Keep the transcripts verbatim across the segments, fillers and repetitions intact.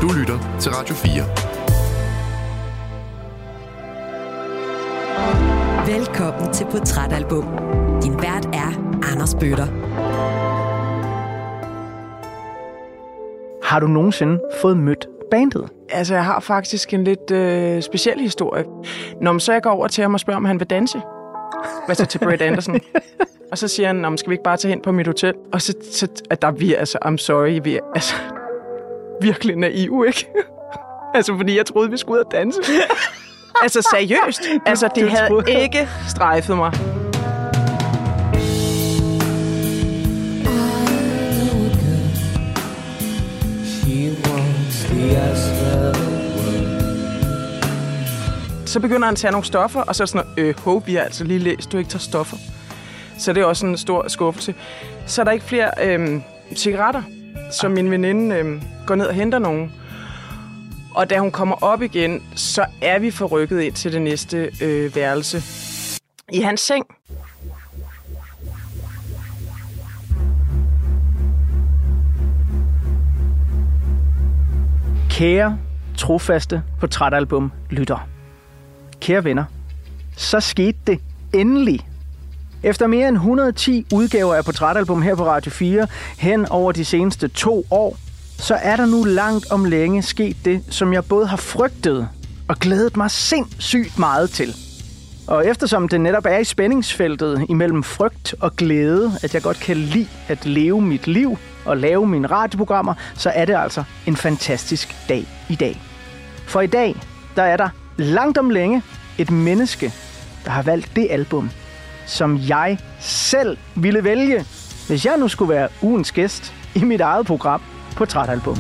Du lytter til Radio fire. Velkommen til Portrætalbum. Din vært er Anders Bøtter. Har du nogensinde fået mødt bandet? Altså, jeg har faktisk en lidt øh, speciel historie. Når man så jeg går over til ham og spørger, om han vil danse. Hvad så til Brett Anderson? Og så siger han, skal vi ikke bare tage hen på mit hotel? Og så, så at der er vi, altså, I'm sorry, vi er altså virkelig naive, ikke? Altså, fordi jeg troede, vi skulle ud og danse. Altså, seriøst. Altså, det havde ikke strejfet mig. Så begynder han at tage nogle stoffer, og så er det sådan noget, øh, håb, vi har altså lige læst, du ikke tager stoffer. Så det er også en stor skuffelse. Så er der ikke flere øh, cigaretter, så min veninde øh, går ned og henter nogen. Og da hun kommer op igen, så er vi forrykket ind til det næste øh, værelse. I hans seng. Kære, trofaste portrætalbum lytter. Kære venner, så skete det endelig. Efter mere end et hundrede og ti udgaver af portrætalbum her på Radio fire hen over de seneste to år, så er der nu langt om længe sket det, som jeg både har frygtet og glædet mig sindssygt meget til. Og eftersom det netop er i spændingsfeltet imellem frygt og glæde, at jeg godt kan lide at leve mit liv og lave mine radioprogrammer, så er det altså en fantastisk dag i dag. For i dag, der er der langt om længe et menneske, der har valgt det album, som jeg selv ville vælge, hvis jeg nu skulle være ugens gæst i mit eget program Portrætalbum.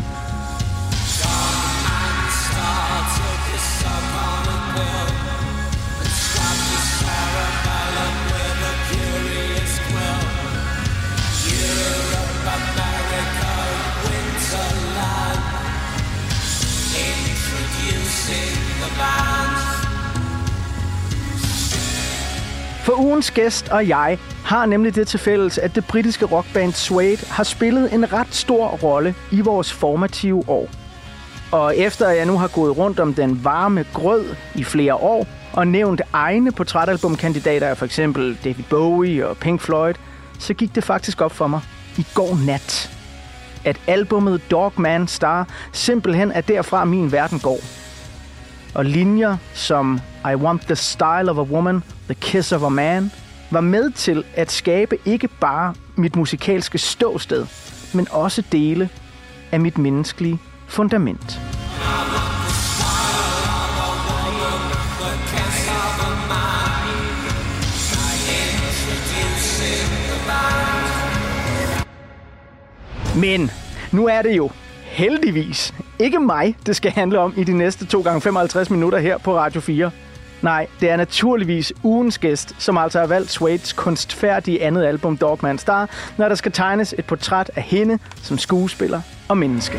For ugens gæst og jeg har nemlig det til fælles, at det britiske rockband Suede har spillet en ret stor rolle i vores formative år. Og efter jeg nu har gået rundt om den varme grød i flere år, og nævnt egne portrætalbumkandidater af for eksempel David Bowie og Pink Floyd, så gik det faktisk op for mig i går nat, at albummet Dog Man Star simpelthen er derfra min verden går. Og linjer som I want the style of a woman, the kiss of a man, var med til at skabe ikke bare mit musikalske ståsted, men også dele af mit menneskelige fundament. Men nu er det jo heldigvis ikke mig, det skal handle om i de næste to gange femoghalvtreds minutter her på Radio fire. Nej, det er naturligvis ugens gæst, som altså har valgt Suedes kunstfærdige andet album Dog Man Star, når der skal tegnes et portræt af hende som skuespiller og menneske.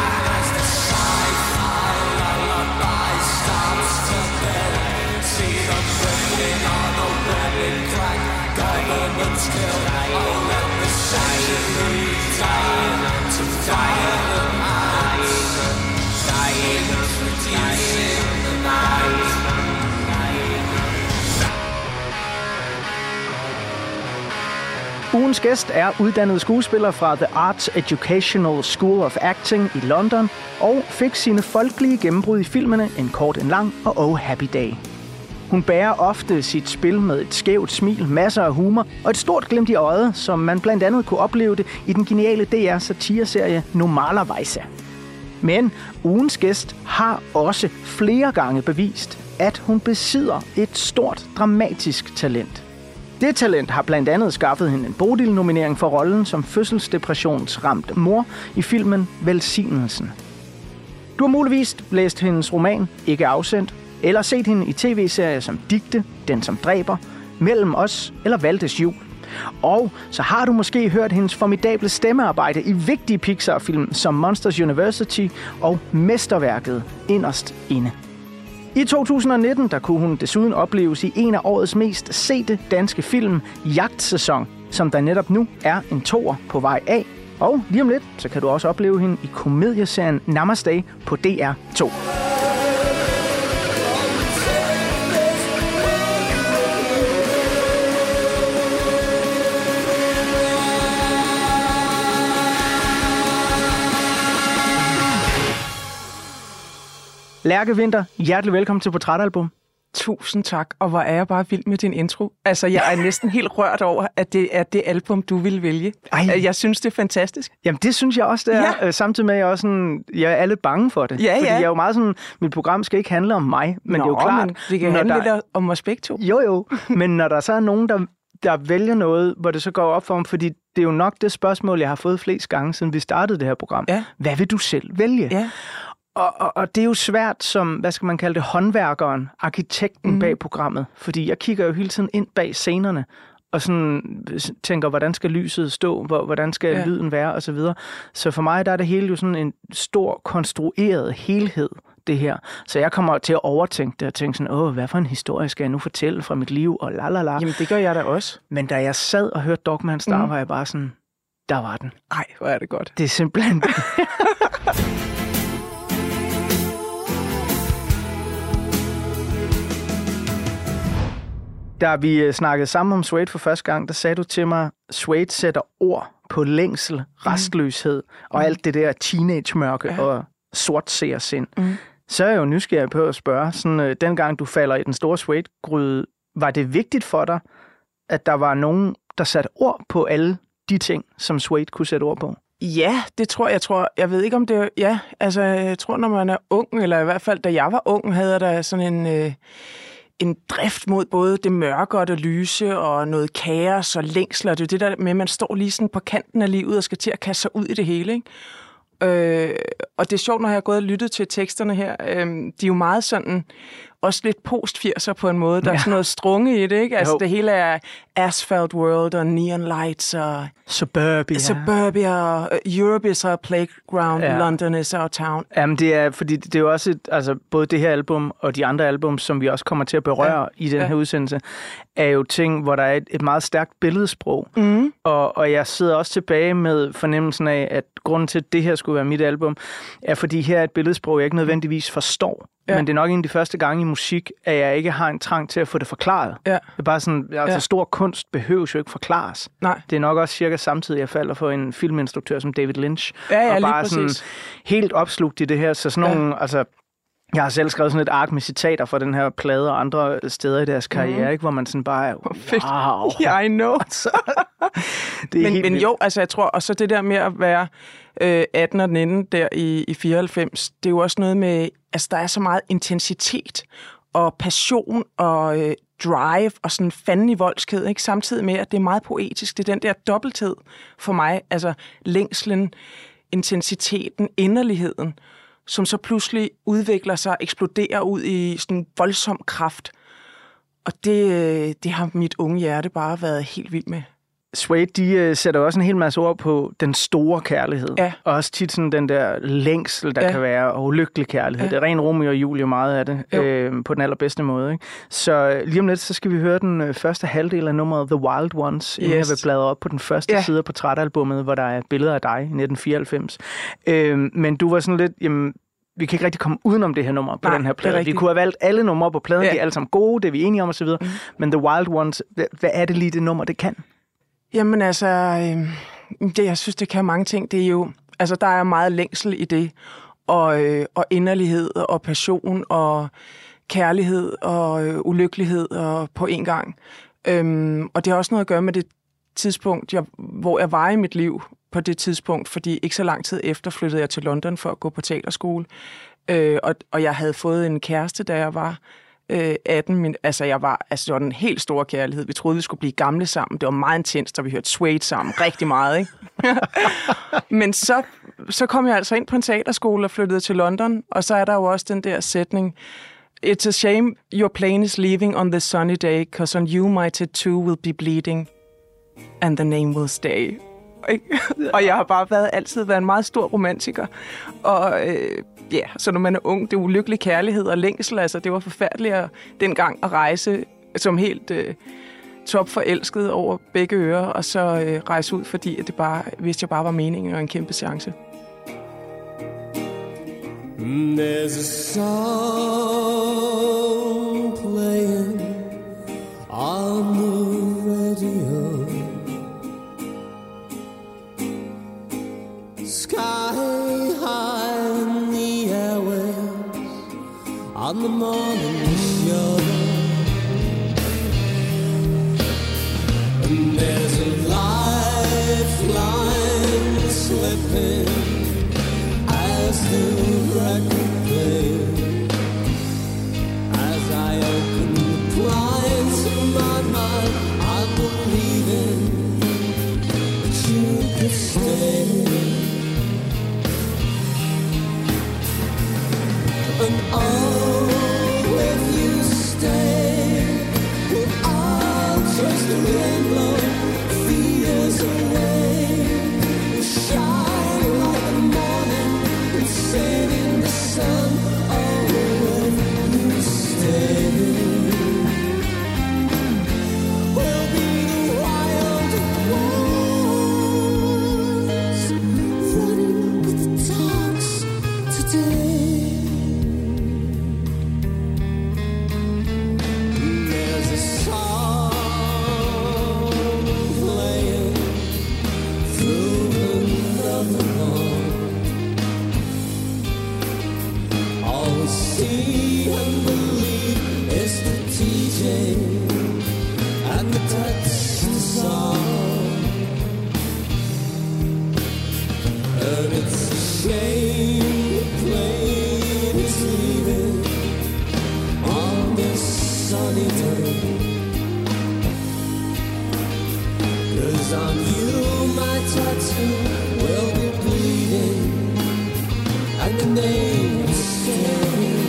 Ugens gæst er uddannet skuespiller fra The Arts Educational School of Acting i London og fik sine folkelige gennembrud i filmene En kort, en lang og Oh Happy Day. Hun bærer ofte sit spil med et skævt smil, masser af humor og et stort glimt i øjet, som man blandt andet kunne opleve det i den geniale D R-satireserie Normalerweise. Men ugens gæst har også flere gange bevist, at hun besidder et stort dramatisk talent. Det talent har blandt andet skaffet hende en Bodil-nominering for rollen som fødselsdepressionsramte mor i filmen Velsignelsen. Du har muligvis læst hendes roman Ikke afsendt, eller set hende i tv-serier som Digte, Den som dræber, Mellem os eller Valdes jul. Og så har du måske hørt hendes formidable stemmearbejde i vigtige Pixar-film som Monsters University og mesterværket Inderst inde. I to tusind nitten der kunne hun desuden opleves i en af årets mest sete danske film, Jagtsæson, som der netop nu er en toer på vej af, Og lige om lidt, så kan du også opleve hende i komedieserien Namaste på D R to. Lærke Winther, hjertelig velkommen til Portrætalbum. Tusind tak, og hvor er jeg bare vild med din intro. Altså, jeg er næsten helt rørt over, at det er det album, du vil vælge. Ej. Jeg synes, det er fantastisk. Jamen, det synes jeg også, det er. Ja. Samtidig med, at jeg, også sådan, jeg er lidt bange for det. Ja, fordi ja. jeg er jo meget sådan, mit program skal ikke handle om mig, men Nå, det er jo klart... Men det kan handle der... lidt om os begge to. Jo, jo. Men når der så er nogen, der, der vælger noget, hvor det så går op for dem, fordi det er jo nok det spørgsmål, jeg har fået flest gange, siden vi startede det her program. Ja. Hvad vil du selv vælge? Ja. Og, og, og det er jo svært som, hvad skal man kalde det, håndværkeren, arkitekten mm. bag programmet. Fordi jeg kigger jo hele tiden ind bag scenerne, og sådan tænker, hvordan skal lyset stå, hvordan skal ja. lyden være, og så videre. Så for mig der er det hele jo sådan en stor, konstrueret helhed, det her. Så jeg kommer til at overtænke det, og tænke sådan, åh, hvad for en historie skal jeg nu fortælle fra mit liv, og la la la. Jamen, det gør jeg da også. Men da jeg sad og hørte Dogman Star, mm. var jeg bare sådan, der var den. Ej, hvor er det godt. Det er simpelthen... Da vi snakkede sammen om Suede for første gang, der sagde du til mig, Suede sætter ord på længsel, restløshed mm. og alt det der teenage-mørke ja. og sort seersind. Mm. Så er jeg jo nysgerrig på at spørge, sådan, øh, dengang du falder i den store Suede-gryde, var det vigtigt for dig, at der var nogen, der satte ord på alle de ting, som Suede kunne sætte ord på? Ja, det tror jeg. Jeg tror, jeg ved ikke om det... Ja, altså, jeg tror, når man er ung, eller i hvert fald, da jeg var ung, havde der sådan en... Øh, en drift mod både det mørke og det lyse, og noget kaos og længsler. Det er det der med, at man står lige sådan på kanten af livet og skal til at kaste sig ud i det hele, ikke? Øh, og det er sjovt, når jeg har gået og lyttet til teksterne her. Øh, de er jo meget sådan, også lidt post-firser på en måde. Der ja. er sådan noget strunge i det, ikke? Altså, jo. Det hele er Asphalt World og Neon Lights og... Suburbia. Suburbia og Europe is our playground, ja. London is our town. Jamen, det er, fordi det er jo også, et, altså, både det her album og de andre album, som vi også kommer til at berøre ja. i den ja. her udsendelse, er jo ting, hvor der er et, et meget stærkt billedsprog. Mm. Og, og jeg sidder også tilbage med fornemmelsen af, at grunden til, at det her skulle være mit album, er fordi her er et billedsprog, jeg ikke nødvendigvis forstår. Ja. Men det er nok en af de første gange i musik, at jeg ikke har en trang til at få det forklaret. Ja. Det er bare sådan, altså ja. stor kunst behøves jo ikke forklares. Nej. Det er nok også cirka samtidig, jeg falder for en filminstruktør som David Lynch. Ja, ja, og bare lige sådan helt opslugt i det her. Så sådan nogle, ja. altså... Jeg har selv skrevet sådan et ark med citater fra den her plade og andre steder i deres karriere, mm. ikke, hvor man sådan bare er, wow. Yeah, I know. det er men, men jo, altså jeg tror, og så det der med at være øh, atten og nitten der i, i fireoghalvfems, det er jo også noget med, altså der er så meget intensitet og passion og øh, drive og sådan fanden i voldsked, ikke? Samtidig med, at det er meget poetisk. Det er den der dobbelthed for mig, altså længslen, intensiteten, inderligheden, som så pludselig udvikler sig og eksploderer ud i sådan en voldsom kraft. Og det, det har mit unge hjerte bare været helt vild med. Suede, de uh, sætter også en hel masse ord på den store kærlighed. Ja. Og også tit sådan den der længsel, der ja. kan være, og ulykkelig kærlighed. Ja. Det er ren Romeo og Julie meget af det, øh, på den allerbedste måde. Ikke? Så lige om lidt, så skal vi høre den øh, første halvdel af nummeret The Wild Ones, inden yes. jeg vil bladre op på den første ja. side af portrætalbummet, hvor der er billeder af dig i nitten fireoghalvfems. Øh, men du var sådan lidt, jamen, vi kan ikke rigtig komme udenom det her nummer på Nej, den her plade. Vi kunne have valgt alle numre på pladen, ja. de er alle sammen gode, det er vi enige om osv. Mm. Men The Wild Ones, hvad, hvad er det lige det nummer, det kan? Jamen altså, øh, det, jeg synes, det kan mange ting. Det er jo, altså der er meget længsel i det, og, øh, og inderlighed, og passion, og kærlighed, og øh, ulykkelighed og på en gang. Øhm, og det har også noget at gøre med det tidspunkt, jeg, hvor jeg var i mit liv på det tidspunkt, fordi ikke så lang tid efter flyttede jeg til London for at gå på teaterskole, øh, og, og jeg havde fået en kæreste, da jeg var atten, min, altså jeg var, altså det var den helt store kærlighed. Vi troede, vi skulle blive gamle sammen. Det var meget intenst, og vi hørte Suede sammen rigtig meget, ikke? Men så, så kom jeg altså ind på en teaterskole og flyttede til London, og så er der jo også den der sætning, It's a shame your plane is leaving on this sunny day, because on you my tattoo will be bleeding, and the name will stay. Og jeg har bare været, altid været en meget stor romantiker. Og øh, ja, så når man er ung, det er ulykkelig kærlighed og længsel, altså det var forfærdeligt at, dengang at rejse som helt øh, topforelsket over begge ører, og så øh, rejse ud, fordi at det bare, vidste jeg bare var meningen og en kæmpe chance. There's a song playing on the radio. Sky high in the airwaves on the morning show. And there's a lifeline slipping as the record plays. As I open the blinds of my mind, I'm believing that you could stay. And oh, if you stay, we'll all chase the rainbow, fears away. We'll shine like the morning, we'll sing in the sun. Oh, if you stay, we'll be the wild ones, running with the dogs today. See and believe it's the D J and the touch the song. And it's a shame the plane is leaving on this sunny day. 'Cause on you my tattoo will be bleeding and the name will stay.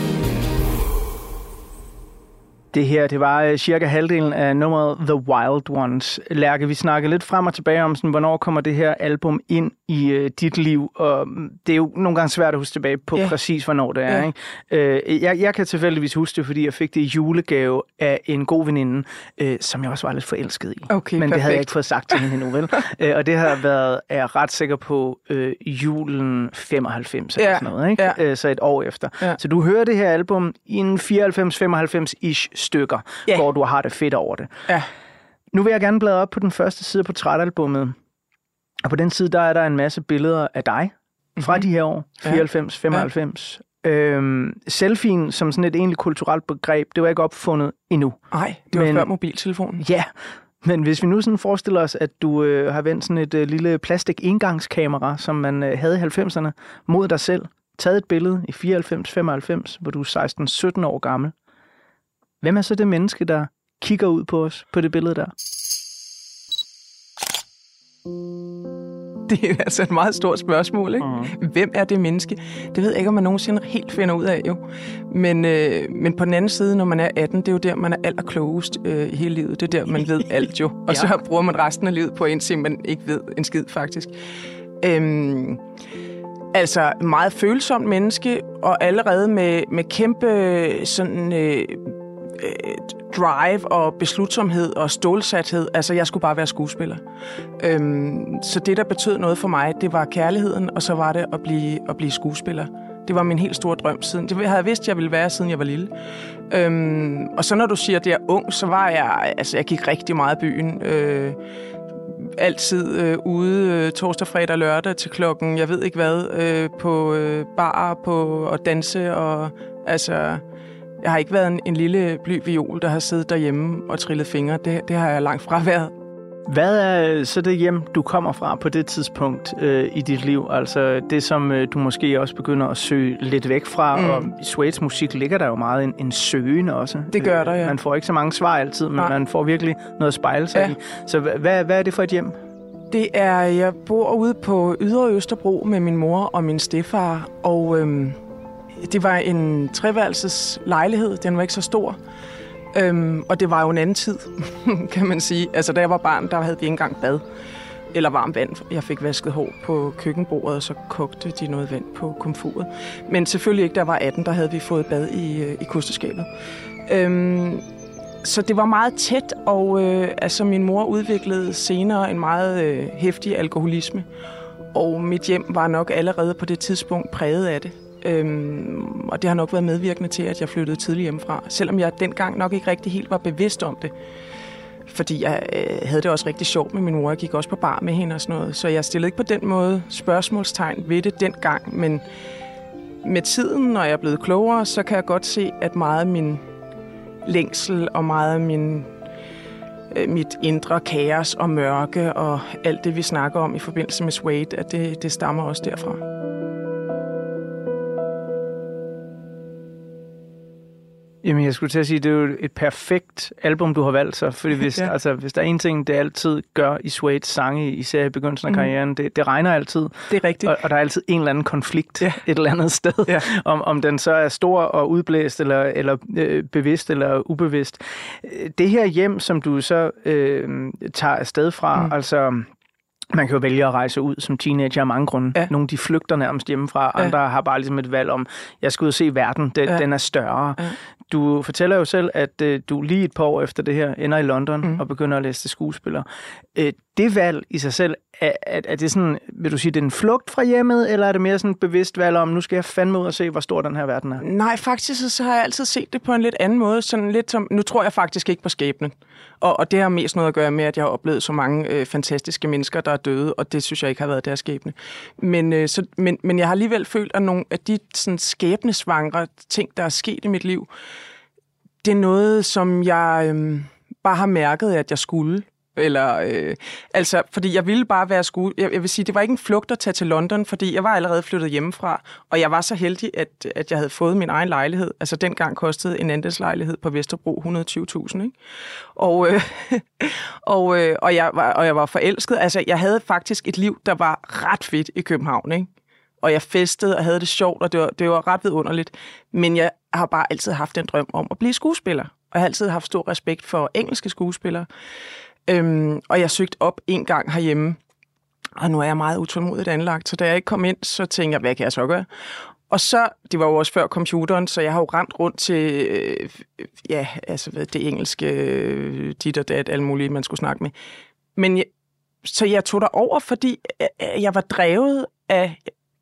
Det her, det var cirka halvdelen af nummeret The Wild Ones. Lærke, vi snakkede lidt frem og tilbage om, sådan, hvornår kommer det her album ind i øh, dit liv, og det er jo nogle gange svært at huske tilbage på yeah. præcis, hvornår det er. Yeah. Ikke? Øh, jeg, jeg kan tilfældigvis huske det, fordi jeg fik det i julegave af en god veninde, øh, som jeg også var lidt forelsket i. Okay, men perfekt. det havde jeg ikke fået sagt til hende endnu, vel? øh, og det har været, er jeg ret sikker på, øh, julen femoghalvfems eller yeah. sådan noget, ikke? Yeah. Øh, så et år efter. Yeah. Så du hører det her album i en fireoghalvfems femoghalvfems-ish stykker, yeah. hvor du har det fedt over det. Ja. Nu vil jeg gerne bladre op på den første side på portrætalbummet. Og på den side, der er der en masse billeder af dig fra mm-hmm. de her år, fireoghalvfems femoghalvfems. Ja. Øhm, selfien som sådan et egentlig kulturelt begreb, det var ikke opfundet endnu. Nej, det var men, før mobiltelefonen. Ja, men hvis vi nu sådan forestiller os, at du øh, har vendt sådan et øh, lille plastik-engangskamera, som man øh, havde i halvfemserne, mod dig selv, taget et billede i fireoghalvfems femoghalvfems, hvor du er seksten sytten år gammel. Hvem er så det menneske, der kigger ud på os på det billede der? Det er altså et meget stort spørgsmål, ikke? Uh-huh. Hvem er det menneske? Det ved jeg ikke, om man nogensinde helt finder ud af, jo. Men, øh, men på den anden side, når man er atten, det er jo der, man er allerklogest øh, i hele livet. Det er der, man ved alt, jo. Og ja. Så bruger man resten af livet på at indse, at man ikke ved en skid, faktisk. Øhm, altså, meget følsomt menneske, og allerede med, med kæmpe sådan... Øh, drive og beslutsomhed og stålsathed. Altså, jeg skulle bare være skuespiller. Øhm, så det, der betød noget for mig, det var kærligheden, og så var det at blive, at blive skuespiller. Det var min helt store drøm siden. Det havde jeg vidst, jeg ville være, siden jeg var lille. Øhm, og så når du siger, at jeg er ung, så var jeg... Altså, jeg gik rigtig meget i byen. Øh, altid øh, ude øh, torsdag, fredag og lørdag til klokken, jeg ved ikke hvad, øh, på øh, barer på, og danse. Og, altså... Jeg har ikke været en, en lille bly viol, der har siddet derhjemme og trillet fingre. Det, det har jeg langt fra været. Hvad er så det hjem, du kommer fra på det tidspunkt øh, i dit liv? Altså det, som øh, du måske også begynder at søge lidt væk fra. Mm. Og i Suedes musik ligger der jo meget en, en søgen også. Det gør der, ja. Man får ikke så mange svar altid, men Nej. man får virkelig noget at spejle sig ja. i. Så hvad, hvad er det for et hjem? Det er, jeg bor ude på Ydre Østerbro med min mor og min stedfar, og... Øhm Det var en treværelses lejlighed, den var ikke så stor, øhm, og det var jo en anden tid, kan man sige. Altså, da jeg var barn, der havde vi ikke engang bad eller varmt vand. Jeg fik vasket hår på køkkenbordet, og så kogte de noget vand på komfuret. Men selvfølgelig ikke, da jeg var atten, der havde vi fået bad i, i kosteskabet. Øhm, så det var meget tæt, og øh, altså min mor udviklede senere en meget øh, heftig alkoholisme. Og mit hjem var nok allerede på det tidspunkt præget af det. Øhm, og det har nok været medvirkende til, at jeg flyttede tidligt hjemmefra. Selvom jeg dengang nok ikke rigtig helt var bevidst om det. Fordi jeg øh, havde det også rigtig sjovt med min mor. Jeg gik også på bar med hende og sådan noget. Så jeg stillede ikke på den måde spørgsmålstegn ved det dengang. Men med tiden, når jeg er blevet klogere, så kan jeg godt se, at meget af min længsel og meget af min, øh, mit indre kaos og mørke og alt det, vi snakker om i forbindelse med Suede, at det, det stammer også derfra. Jamen, jeg skulle til at sige, det er jo et perfekt album, du har valgt så. Fordi hvis, ja. altså, hvis der er en ting, det altid gør i Suedes sange, især i begyndelsen af karrieren, mm. det, det regner altid. Det er rigtigt. Og, og der er altid en eller anden konflikt ja. et eller andet sted. Ja. Om, om den så er stor og udblæst, eller, eller øh, bevidst eller ubevidst. Det her hjem, som du så øh, tager afsted fra, mm. altså... Man kan jo vælge at rejse ud som teenager af mange grunde. Ja. Nogle de flygter nærmest hjemmefra, ja. Andre har bare ligesom et valg om, jeg skal ud og se verden, den, ja. den er større. Ja. Du fortæller jo selv, at øh, du lige et par år efter det her ender i London mm. og begynder at læse til skuespiller. Øh, det valg i sig selv, er, er, er det sådan, vil du sige, det er en flugt fra hjemmet, eller er det mere sådan et bevidst valg om, nu skal jeg fandme ud og se, hvor stor den her verden er? Nej, faktisk så har jeg altid set det på en lidt anden måde. Sådan lidt som, nu tror jeg faktisk ikke på skæbnen. Og, og det har mest noget at gøre med, at jeg har oplevet så mange øh, fantastiske mennesker, der er døde, og det synes jeg ikke har været deres skæbne. Men, øh, så, men, men jeg har alligevel følt, at nogle af de sådan, skæbnesvangre ting, der er sket i mit liv, det er noget, som jeg øh, bare har mærket, at jeg skulle. Eller, øh, altså, fordi jeg ville bare være skole. Jeg, jeg vil sige, det var ikke en flugt at tage til London, fordi jeg var allerede flyttet hjemmefra, og jeg var så heldig, at, at jeg havde fået min egen lejlighed. Altså, dengang kostede en andelslejlighed på Vesterbro et hundrede og tyve tusind, ikke? Og, øh, og, øh, og, jeg var, og jeg var forelsket. Altså, jeg havde faktisk et liv, der var ret fedt i København, ikke? Og jeg festede og havde det sjovt, og det var, det var ret vidunderligt. Men jeg har bare altid haft en drøm om at blive skuespiller. Og jeg har altid haft stor respekt for engelske skuespillere. Øhm, og jeg søgte op en gang herhjemme, og nu er jeg meget utålmodigt anlagt, så da jeg ikke kom ind, så tænkte jeg, hvad kan jeg så gøre? Og så, det var jo også før computeren, så jeg har jo rendt rundt til, øh, ja, altså det engelske, øh, dit og dat, alle mulige, man skulle snakke med. Men jeg, så jeg tog der over, fordi jeg var drevet af,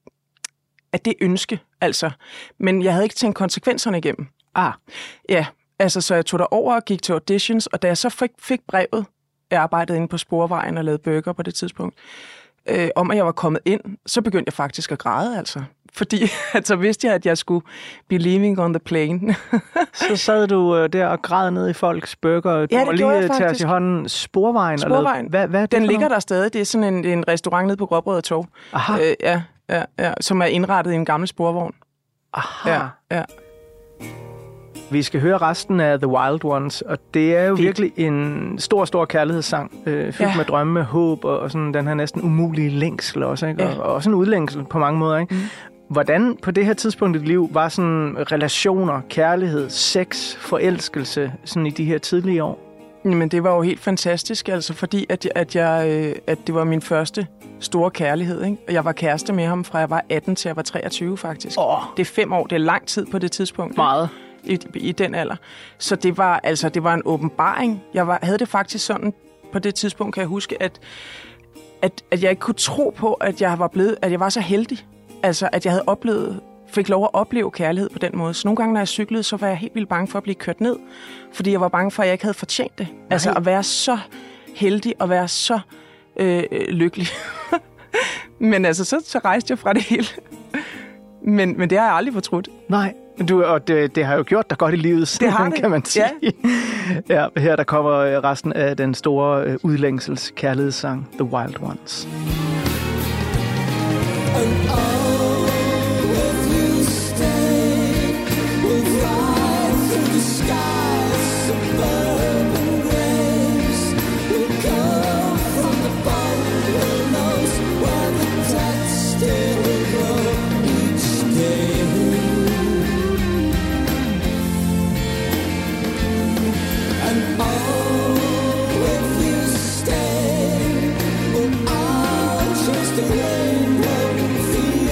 af det ønske, altså. Men jeg havde ikke tænkt konsekvenserne igennem. Ah. Ja, altså så jeg tog der over og gik til auditions, og da jeg så fik, fik brevet, jeg arbejdede inde på Sporvejen og lavede burger på det tidspunkt, øh, om at jeg var kommet ind, så begyndte jeg faktisk at græde, altså. Fordi så vidste jeg, at jeg skulle be leaving on the plane. Så sad du der og græd ned i folks burger. Du ja, det lige gjorde jeg faktisk. Tage os i hånden Sporvejen. Sporvejen. Hvad, hvad er det Den ligger noget? der stadig. Det er sådan en, en restaurant nede på Gråbrød og Torv. Aha. Øh, ja, ja, ja, som er indrettet i en gammel sporvogn. Aha. Ja, ja. Vi skal høre resten af The Wild Ones, og det er jo Fint. virkelig en stor, stor kærlighedssang, øh, fyldt ja. med drømme, håb og, og sådan den her næsten umulige længsel også, ikke? Ja. Og, og også en udlængsel på mange måder, ikke? Mm. Hvordan på det her tidspunkt i dit liv var sådan relationer, kærlighed, sex, forelskelse sådan i de her tidlige år? Jamen, det var jo helt fantastisk, altså, fordi at, at, jeg, at det var min første store kærlighed, ikke? Og jeg var kæreste med ham fra jeg var atten til jeg var treogtyve, faktisk. Oh. Det er fem år, det er lang tid på det tidspunkt. Meget. I, i den alder. Så det var, altså, det var en åbenbaring. Jeg var, havde det faktisk sådan, på det tidspunkt kan jeg huske, at, at, at jeg ikke kunne tro på, at jeg var blevet, at jeg var så heldig. Altså, at jeg havde oplevet, fik lov at opleve kærlighed på den måde. Så nogle gange, når jeg cyklede, så var jeg helt vildt bange for at blive kørt ned. Fordi jeg var bange for, at jeg ikke havde fortjent det. Nej. Altså, at være så heldig og være så øh, lykkelig. Men altså, så, så rejste jeg fra det hele. men, men det har jeg aldrig fortrudt. Nej. Du, og det, det har jo gjort dig godt i livet siden, det har det. Kan man sige. Ja. Ja, her der kommer resten af den store udlængsels kærlighedssang, The Wild Ones. Just a rainbow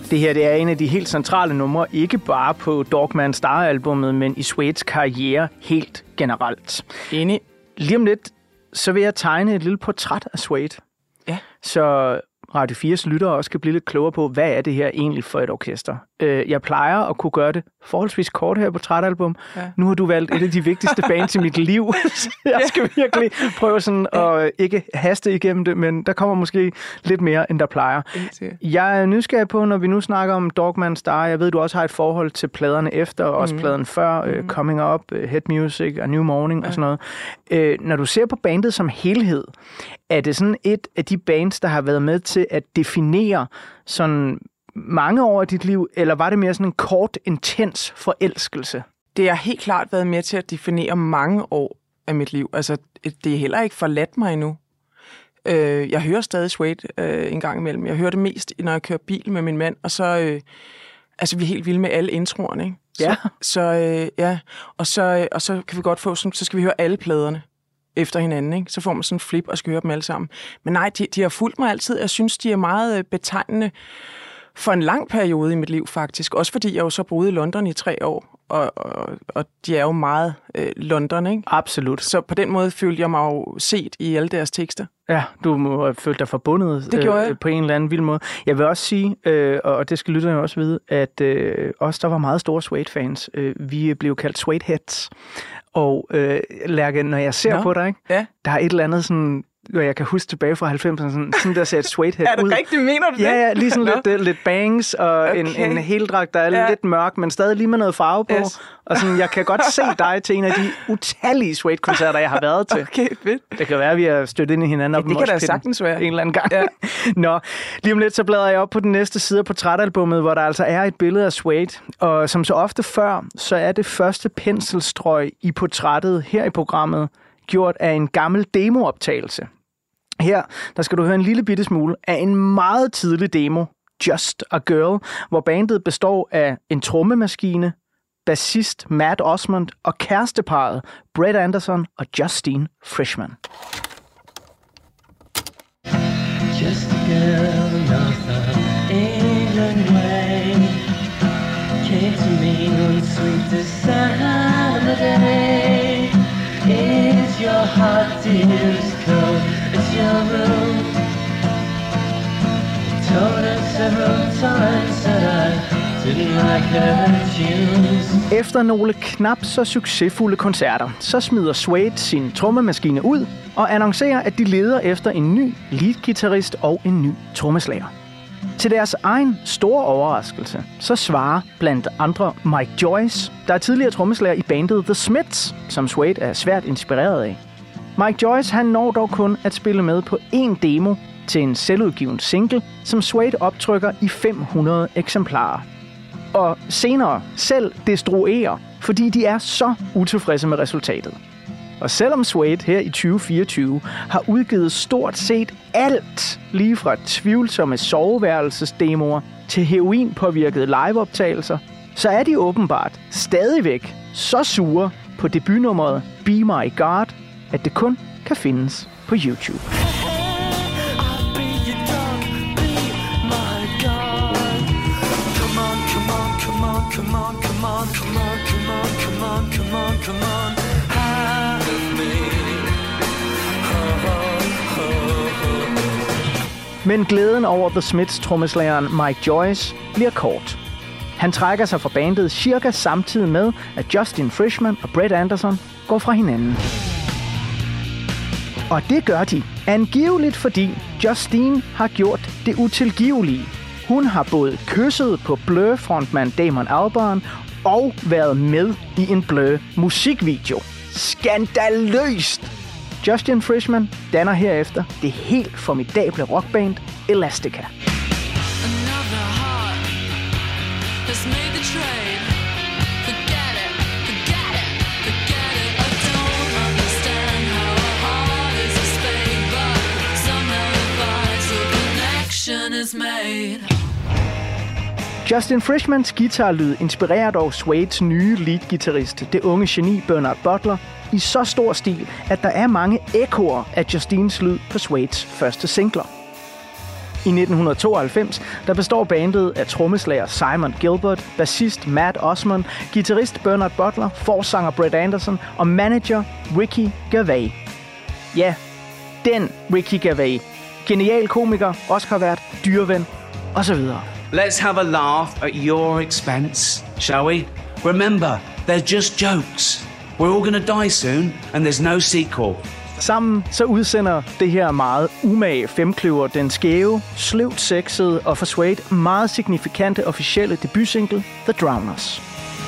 Det her det er en af de helt centrale numre, ikke bare på Dog Man Star-albummet, men i Suedes karriere helt generelt. Enig. Lige om lidt, så vil jeg tegne et lille portræt af Suede. Ja. Så Radio fires lyttere også kan blive lidt klogere på, hvad er det her egentlig for et orkester. Jeg plejer at kunne gøre det forholdsvis kort her på portrætalbum. Ja. Nu har du valgt et af de vigtigste bands i mit liv. Jeg skal virkelig prøve sådan at ikke haste igennem det, men der kommer måske lidt mere, end der plejer. Jeg er nysgerrig på, når vi nu snakker om Dog Man Star. Jeg ved, du også har et forhold til pladerne efter, og også mm. pladen før, mm. uh, Coming Up, uh, Head Music og New Morning ja. og sådan noget. Uh, når du ser på bandet som helhed, er det sådan et af de bands, der har været med til at definere sådan mange år af dit liv, eller var det mere sådan en kort, intens forelskelse? Det har helt klart været med til at definere mange år af mit liv. Altså, det er heller ikke forladt mig endnu. Jeg hører stadig Suede en gang imellem. Jeg hører det mest, når jeg kører bil med min mand, og så øh, altså, vi er helt vilde med alle introerne, ikke? Ja. Så, så øh, ja, og så, og så kan vi godt få sådan, så skal vi høre alle pladerne efter hinanden, ikke? Så får man sådan en flip og skal høre dem alle sammen. Men nej, de, de har fulgt mig altid. Jeg synes, de er meget betegnende for en lang periode i mit liv, faktisk. Også fordi jeg jo så boede i London i tre år, og, og, og de er jo meget øh, London, ikke? Absolut. Så på den måde følte jeg mig jo set i alle deres tekster. Ja, du må have følt dig forbundet det gjorde jeg. Øh, på en eller anden vild måde. Jeg vil også sige, øh, og det skal lytterne også vide, at øh, os, der var meget store Suede-fans, øh, vi blev kaldt Suede-heads. Og øh, Lærke, når jeg ser Nå. på dig, ikke? Ja. Der er et eller andet sådan, hvor jeg kan huske tilbage fra halvfemserne, sådan, sådan der ser et Suede-head ud. Er det rigtigt, mener du det? Ja, ja, lige sådan lidt, lidt bangs og okay. en, en heldragt, der er ja. lidt mørk, men stadig lige med noget farve på. Yes. Og sådan, jeg kan godt se dig til en af de utallige Suede-koncerter, jeg har været til. Okay, fedt. Det kan være, at vi har stødt ind i hinanden op ja, det kan da sagtens være. En eller anden gang. Ja. Nå, lige om lidt, så bladrer jeg op på den næste side af portrætalbummet, hvor der altså er et billede af Suede. Og som så ofte før, så er det første penselstrøg i portrættet her i programmet gjort af en gammel demooptagelse. Her, der skal du høre en lille bitte smule af en meget tidlig demo, Just a Girl, hvor bandet består af en trommemaskine, bassist Matt Osmond og kæresteparret Brett Anderson og Justine Frischmann. Just a girl north of England way came to me one sweet Saturday. Is your heart as cold as your room? Told her several times that I didn't like her tunes. Efter nogle knap så succesfulde koncerter, så smider Suede sin trommemaskine ud og annoncerer, at de leder efter en ny leadguitarist og en ny trommeslager. Til deres egen store overraskelse, så svarer blandt andre Mike Joyce, der er tidligere trommeslager i bandet The Smiths, som Suede er svært inspireret af. Mike Joyce han når dog kun at spille med på én demo til en selvudgiven single, som Suede optrykker i fem hundrede eksemplarer. Og senere selv destruerer, fordi de er så utilfredse med resultatet. Og selvom Suede her i tyve fireogtyve har udgivet stort set alt, lige fra tvivlsomme soveværelsesdemoer til heroinpåvirkede liveoptagelser, så er de åbenbart stadigvæk så sure på debutnummeret Be My God, at det kun kan findes på YouTube. Men glæden over The Smiths trommeslageren Mike Joyce bliver kort. Han trækker sig fra bandet cirka samtidig med, at Justine Frischmann og Brett Anderson går fra hinanden. Og det gør de angiveligt, fordi Justine har gjort det utilgivelige. Hun har både kysset på Blur-frontmand Damon Albarn og været med i en Blur-musikvideo. Skandaløst! Justine Frischmann danner herefter det helt formidable rockband Elastica. Justine Frischmanns guitarlyd inspirerer dog Suedes nye leadguitarist, det unge geni Bernard Butler, i så stor stil, at der er mange ekkoer af Justines lyd på Suedes første singler. I nitten tooghalvfems der består bandet af trommeslager Simon Gilbert, bassist Matt Osman, guitarist Bernard Butler, forsanger Brett Anderson og manager Ricky Gervais. Ja, den Ricky Gervais. Genial komiker, Oscar-vært, dyreven osv. Let's have a laugh at your expense, shall we? Remember, they're just jokes. We're all gonna die soon, and there's no sequel. Sammen så udsender det her meget umage femkløver den skæve, sløvt sexede og for Suede meget signifikante officielle debutsingle The Drowners.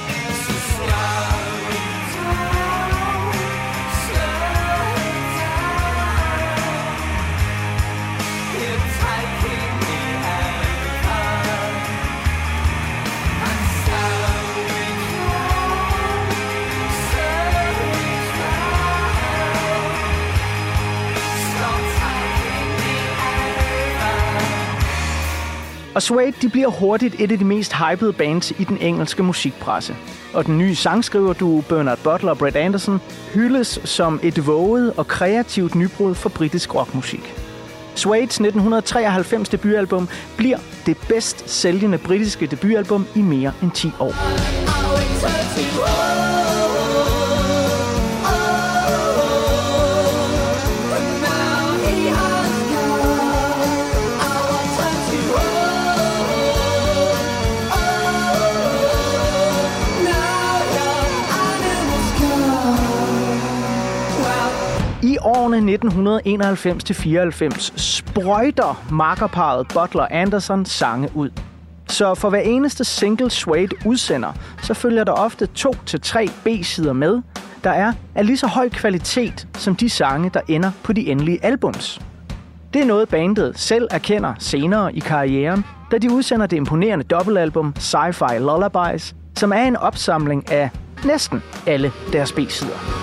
Og Suede de bliver hurtigt et af de mest hypede bands i den engelske musikpresse. Og den nye sangskriverduo Bernard Butler og Brett Anderson hyldes som et våget og kreativt nybrud for britisk rockmusik. Suedes nitten treoghalvfems debutalbum bliver det bedst sælgende britiske debutalbum i mere end ti år. I årene nitten enoghalvfems til fireoghalvfems sprøjter makkerparret Butler Anderson sange ud. Så for hver eneste single Suede udsender, så følger der ofte to til tre B-sider med, der er af lige så høj kvalitet som de sange, der ender på de endelige albums. Det er noget bandet selv erkender senere i karrieren, da de udsender det imponerende dobbeltalbum Sci-Fi Lullabies, som er en opsamling af næsten alle deres B-sider.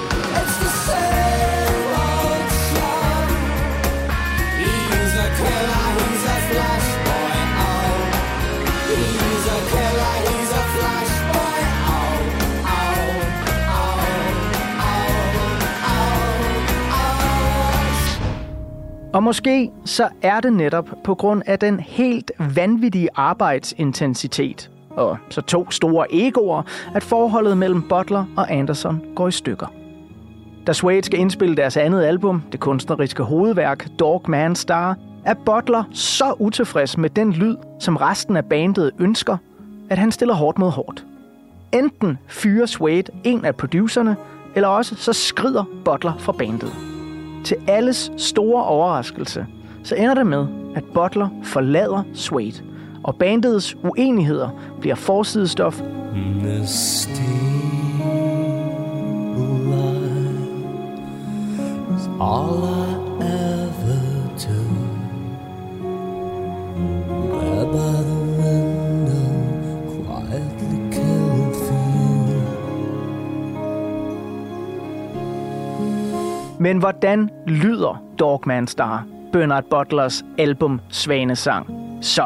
Og måske så er det netop på grund af den helt vanvittige arbejdsintensitet og så to store egoer, at forholdet mellem Butler og Anderson går i stykker. Da Suede skal indspille deres andet album, det kunstneriske hovedværk Dog Man Star, er Butler så utilfreds med den lyd, som resten af bandet ønsker, at han stiller hårdt mod hårdt. Enten fyrer Suede en af producerne, eller også så skrider Butler fra bandet. Til alles store overraskelse, så ender det med, at Butler forlader Suede, og bandets uenigheder bliver forsidestof. All I ever do. There by the window, quietly killed for you. Men hvordan lyder Dog Man Star, Bernard Butlers album Svanesang, så?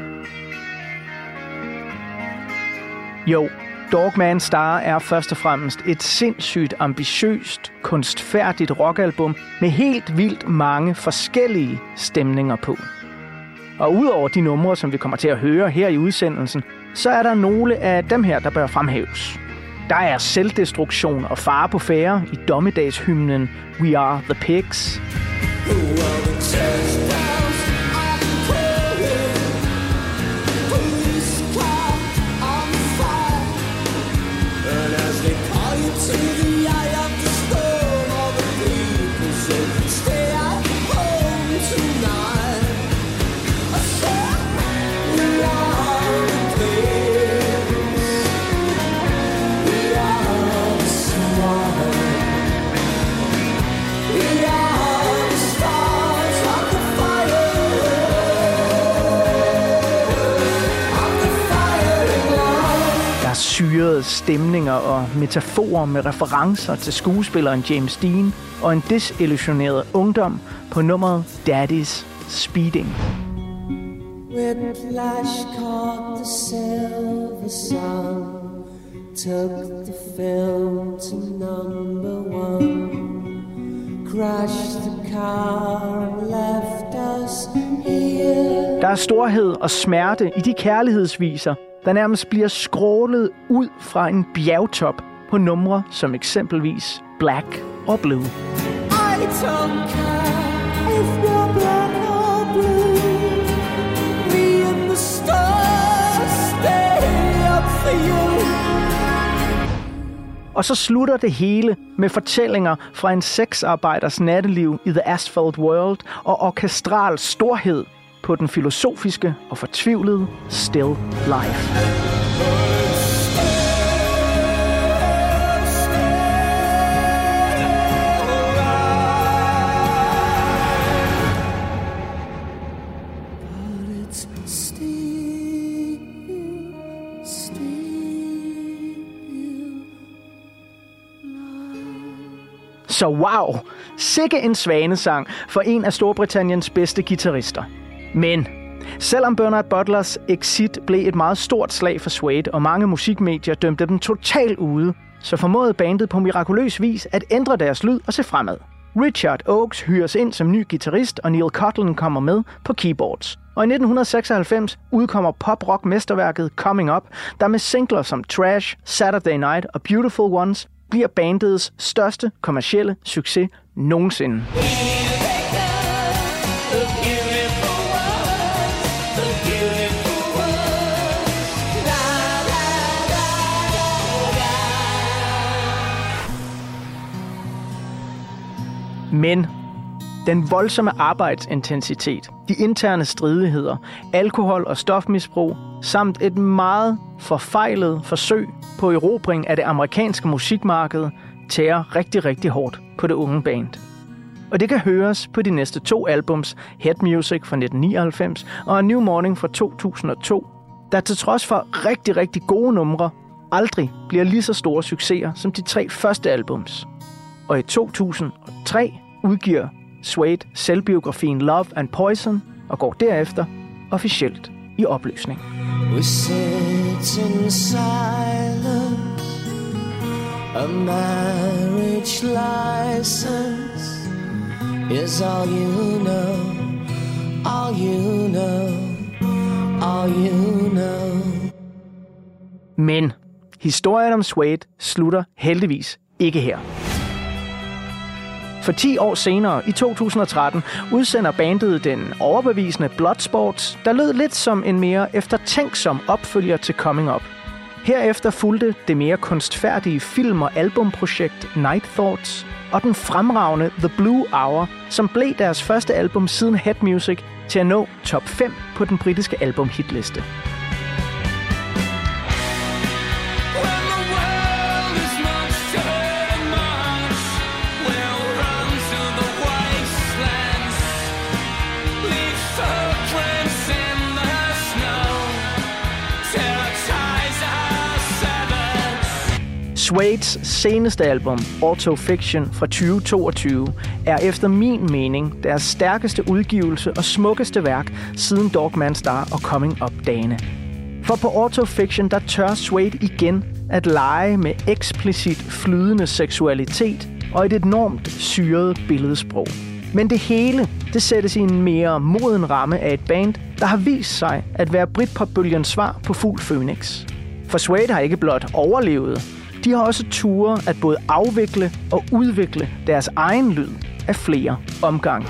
Jo, Dog Man Star er først og fremmest et sindssygt ambitiøst, kunstfærdigt rockalbum med helt vildt mange forskellige stemninger på. Og udover de numre, som vi kommer til at høre her i udsendelsen, så er der nogle af dem her, der bør fremhæves. Der er selvdestruktion og fare på færde i dommedagshymnen We Are The Pigs. Syrede stemninger og metaforer med referencer til skuespilleren James Dean og en desillusioneret ungdom på nummeret Daddy's Speeding. Whiplash caught the silver sun, took the film to number one, crashed the car and left us here. Der er storhed og smerte i de kærlighedsviser, der nærmest bliver skrålet ud fra en bjergtop på numre som eksempelvis Black og Blue. I don't care if you're black or blue. Me and the stars stay up for you. Og så slutter det hele med fortællinger fra en sexarbejders natteliv i The Asphalt World og orkestral storhed på den filosofiske og fortvivlede Still Life. Så wow, sikke en svanesang for en af Storbritanniens bedste guitarister. Men selvom Bernard Butlers exit blev et meget stort slag for Suede, og mange musikmedier dømte dem totalt ude, så formåede bandet på mirakuløs vis at ændre deres lyd og se fremad. Richard Oakes hyres ind som ny guitarist, og Neil Cotland kommer med på keyboards. Og i nitten seksoghalvfems udkommer pop-rock-mesterværket Coming Up, der med singler som Trash, Saturday Night og Beautiful Ones bliver bandets største kommercielle succes nogensinde. Men den voldsomme arbejdsintensitet, de interne stridigheder, alkohol- og stofmisbrug, samt et meget forfejlet forsøg på erobring af det amerikanske musikmarked, tærer rigtig, rigtig hårdt på det unge band. Og det kan høres på de næste to albums, Head Music fra nitten nioghalvfems og A New Morning fra to tusind og to, der til trods for rigtig, rigtig gode numre, aldrig bliver lige så store succeser som de tre første albums. Og i to tusind og tre udgiver Suede selvbiografien Love and Poison og går derefter officielt i opløsning. We sit in silence, a marriage license is all you know, all you know, all you know. Men historien om Suede slutter heldigvis ikke her. For ti år senere, i to tusind og tretten, udsender bandet den overbevisende Bloodsport, der lød lidt som en mere eftertænksom opfølger til Coming Up. Herefter fulgte det mere kunstfærdige film- og albumprojekt Night Thoughts, og den fremragende The Blue Hour, som blev deres første album siden Head Music til at nå top fem på den britiske albumhitliste. Suedes seneste album, Autofiction fra tyve toogtyve, er efter min mening deres stærkeste udgivelse og smukkeste værk siden Dog Man Star og Coming Up-dagene. For på Autofiction, der tør Suede igen at lege med eksplicit flydende seksualitet og et enormt syret billedsprog. Men det hele, det sættes i en mere moden ramme af et band, der har vist sig at være Britpop-bølgens svar på Fugl Phoenix. For Suede har ikke blot overlevet, de har også ture at både afvikle og udvikle deres egen lyd af flere omgange.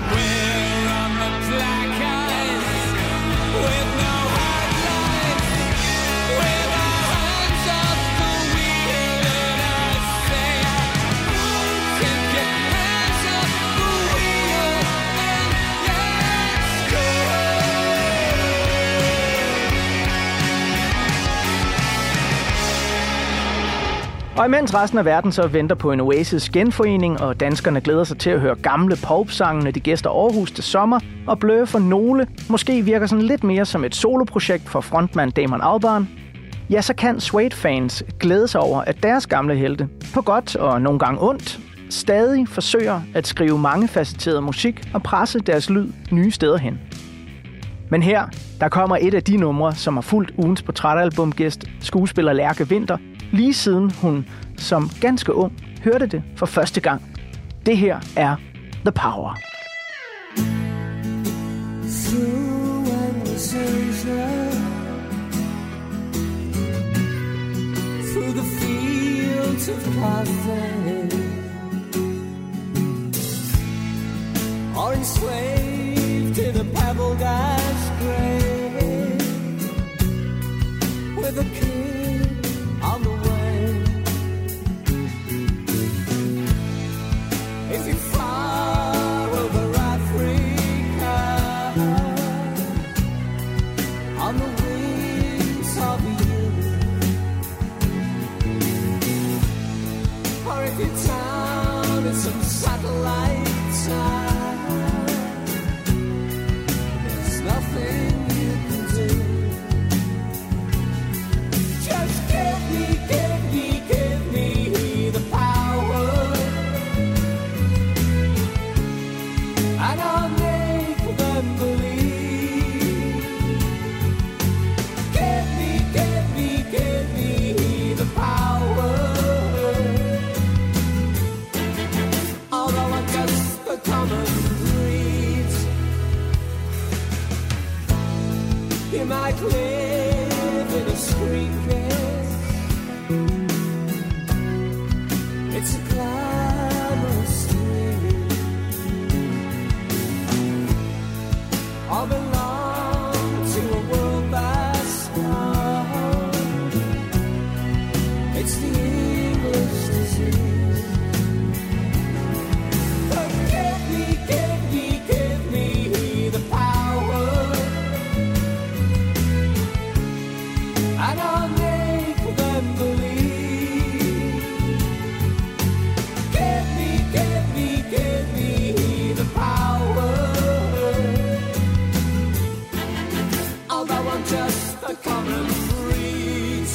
Og imens resten af verden så venter på en Oasis genforening, og danskerne glæder sig til at høre gamle Pulp-sange, når de gæster Aarhus til sommer, og Blø for nogle måske virker sådan lidt mere som et soloprojekt for frontmand Damon Albarn, ja, så kan Suede-fans glæde sig over, at deres gamle helte, på godt og nogle gange ondt, stadig forsøger at skrive mangefacetteret musik og presse deres lyd nye steder hen. Men her, der kommer et af de numre, som har fulgt ugens portrætalbumgæst, skuespiller Lærke Winther, lige siden hun som ganske ung hørte det for første gang. Det her er The Power. Through endless through the fields of Cathay, or enslaved in a pebbled ash grave, with a kid on the way. If you far over Africa on the wings of youth, or if your town is some satellite town, there's nothing you can do. Just give me, give me, give me the power, and I'll make them believe. Give me, give me, give me the power, although I'm just a common breed. You might live in a street case, it's a glamorous street, or belong to a world that's gone, it's the English disease. But give me, give me, give me the power, and I'll make them believe. Give me, give me, give me the power, although I'm just a common breed.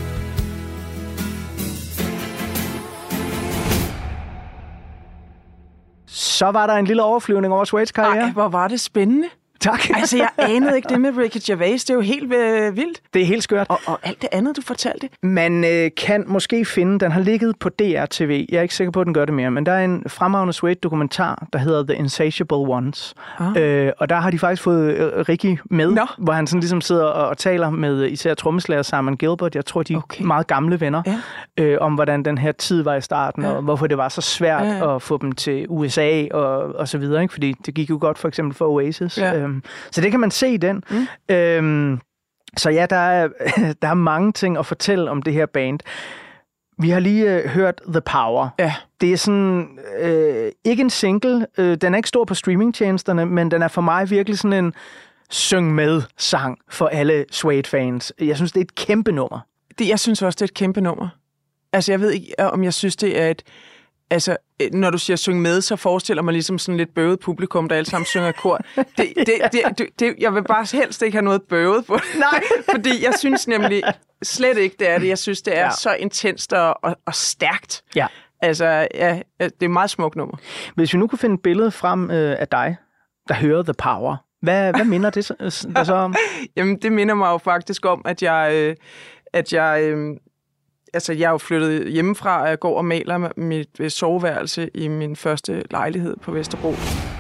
Så var der en lille overflyvning over Suedes karriere. Ej, hvor var det spændende. Tak. Altså, jeg anede ikke det med Ricky Gervais. Det er jo helt øh, vildt. Det er helt skørt. Og, og alt det andet, du fortalte. Man øh, kan måske finde, den har ligget på D R T V. Jeg er ikke sikker på, at den gør det mere, men der er en fremragende Suede-dokumentar, der hedder The Insatiable Ones. Ah. Øh, og der har de faktisk fået øh, Ricky med, Nå. hvor han sådan ligesom sidder og, og taler med især trommeslager Simon Gilbert. Jeg tror, de er okay. meget gamle venner, ja. øh, om hvordan den her tid var i starten, ja. og hvorfor det var så svært ja, ja. at få dem til U S A og, og så videre. Ikke? Fordi det gik jo godt for eksempel for Oasis. Ja. Øhm, så det kan man se i den. Mm. Øhm, så ja, der er, der er mange ting at fortælle om det her band. Vi har lige øh, hørt The Power. Ja. Det er sådan, øh, ikke en single. Øh, den er ikke stor på streamingtjenesterne, men den er for mig virkelig sådan en syng med sang for alle Suede-fans. Jeg synes, det er et kæmpe nummer. Det, jeg synes også, det er et kæmpe nummer. Altså, jeg ved ikke, om jeg synes, det er et... Altså, når du siger syng med, så forestiller mig ligesom sådan lidt bøvet publikum, der alle sammen synger kor. Det, det, det, det, det, jeg vil bare helst ikke have noget bøvet på det. Nej, fordi jeg synes nemlig slet ikke, det er det. Jeg synes, det er ja. så intenst og, og, og stærkt. Ja. Altså, ja, det er et meget smukt nummer. Hvis vi nu kunne finde et billede frem øh, af dig, der hører The Power, hvad, hvad minder det der så om? Jamen, det minder mig jo faktisk om, at jeg... Øh, at jeg øh, Altså, jeg er jo flyttet hjemmefra, og jeg går og maler mit soveværelse i min første lejlighed på Vesterbro.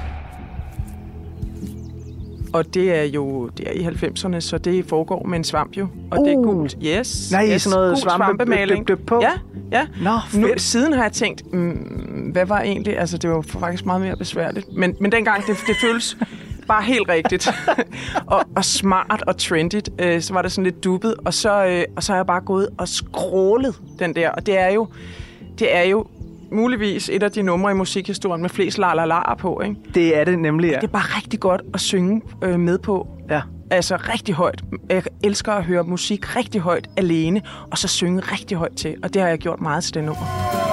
Og det er jo det er i halvfemserne, så det foregår med en svamp jo. Og uh. det er gult. Yes. Nej, yes. sådan noget svampe, svampemaling. Døb, døb på. Ja, ja. Nå, nu, siden har jeg tænkt, mm, hvad var egentlig... Altså, det var faktisk meget mere besværligt. Men, men dengang, det, det føles... bare helt rigtigt. og, og smart og trendigt. Øh, så var det sådan lidt dubbet. Og så, øh, og så har jeg bare gået og scrollet den der. Og det er jo, det er jo muligvis et af de numre i musikhistorien med flest la-la-la'er på. Ikke? Det er det nemlig, ja. Det er bare rigtig godt at synge øh, med på. Ja. Altså rigtig højt. Jeg elsker at høre musik rigtig højt alene, og så synge rigtig højt til. Og det har jeg gjort meget til det nummer.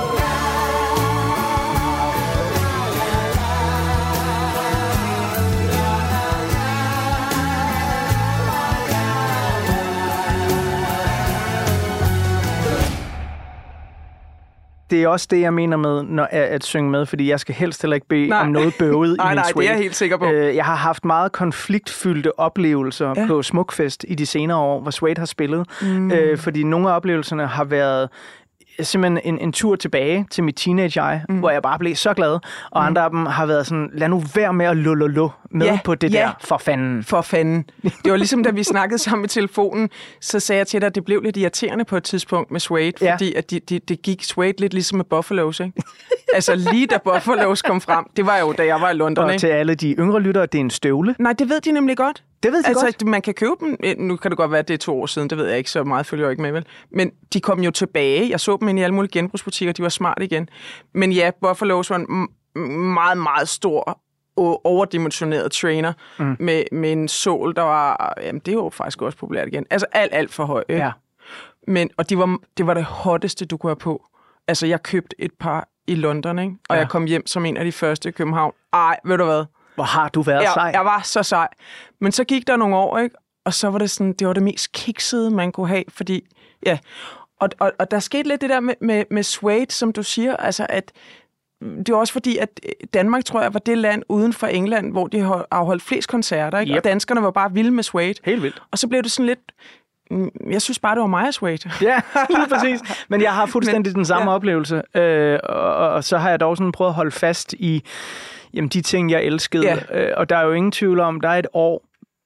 Det er også det, jeg mener med når, at, at synge med, fordi jeg skal helst heller ikke bede nej. om noget bøvet nej, i min nej, Suede. Nej, det er jeg helt sikker på. Jeg har haft meget konfliktfyldte oplevelser ja. på Smukfest i de senere år, hvor Suede har spillet. Mm. Øh, fordi nogle af oplevelserne har været simpelthen en, en tur tilbage til mit teenage-eye, mm. hvor jeg bare blev så glad, og mm. andre af dem har været sådan, lad nu være med at lololo med ja, på det ja. der, for fanden. For fanden. Det var ligesom, da vi snakkede sammen i telefonen, så sagde jeg til dig, at det blev lidt irriterende på et tidspunkt med Suede, ja. fordi at de, de, det gik Suede lidt ligesom med Buffalos, ikke? Altså lige da Buffalos kom frem, det var jo, da jeg var i London, og ikke? til alle de yngre lyttere, det er en støvle. Nej, det ved de nemlig godt. Det ved de altså, godt. Man kan købe dem. Nu kan det godt være, at det er to år siden. Det ved jeg ikke så meget, følger jeg ikke med, vel? Men de kom jo tilbage. Jeg så dem ind i alle mulige genbrugsbutikker. De var smart igen. Men ja, Buffalos var en meget, meget stor og overdimensioneret trainer mm. med, med en sål, der var... Jamen, det er jo faktisk også populært igen. Altså alt, alt for høj. Ja. Men, og de var, det var det hotteste, du kunne have på. Altså, jeg købte et par i London, ikke? Og ja. jeg kom hjem som en af de første i København. Ej, ved du hvad? Hvor har du været jeg, sej? Jeg var så sej. Men så gik der nogle år, ikke? Og så var det sådan, det var det mest kiksede, man kunne have, fordi, ja. Og, og, og der skete lidt det der med, med, med Suede, som du siger, altså at, det var også fordi, at Danmark, tror jeg, var det land uden for England, hvor de har afholdt flest koncerter, ikke? Yep. Og danskerne var bare vilde med Suede. Helt vildt. Og så blev det sådan lidt, jeg synes bare, det var mig og Suede. Ja, lige præcis. Men jeg har fuldstændig Men, den samme ja. oplevelse. Øh, og, og så har jeg dog sådan prøvet at holde fast i jamen, de ting, jeg elskede. Ja. Øh, og der er jo ingen tvivl om, der er et år,